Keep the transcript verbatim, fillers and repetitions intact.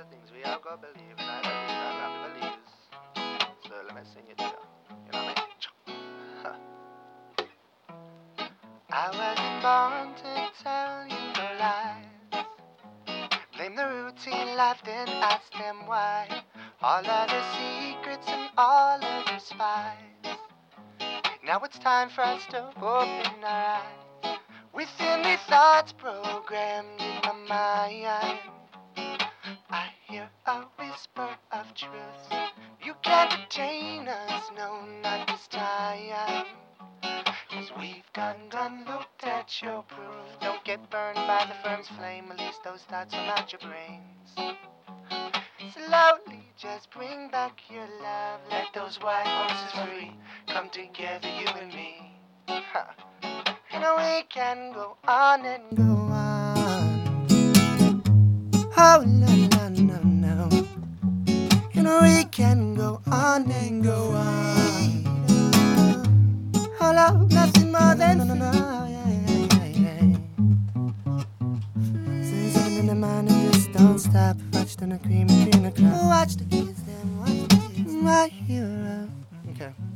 the things we all go believe, and I believe and I believes. So let me sing it to you. You know what I mean? I wasn't born to tell you no lies. Blame the routine life, then ask them why. All of the secrets and all of your spies. Now it's time for us to open our eyes. Within the thoughts programmed in my mind, I hear a whisper of truth. You can't detain us, no, not this time. Cause we've done, done looked at your proof. Don't get burned by the firm's flame, release those thoughts from out your brains. Slowly just bring back your love. Let those white horses free. Come together, you and me. Huh. And we can go on and go on. Oh, no, no, no, no. And we can go on and go on. Oh, no, nothing more than no, no, no, yeah, yeah, yeah, yeah. Since in the mind and just don't stop. Watch them cream and cream the cloud. Watch the kids, then watch the kids. My hero. Okay.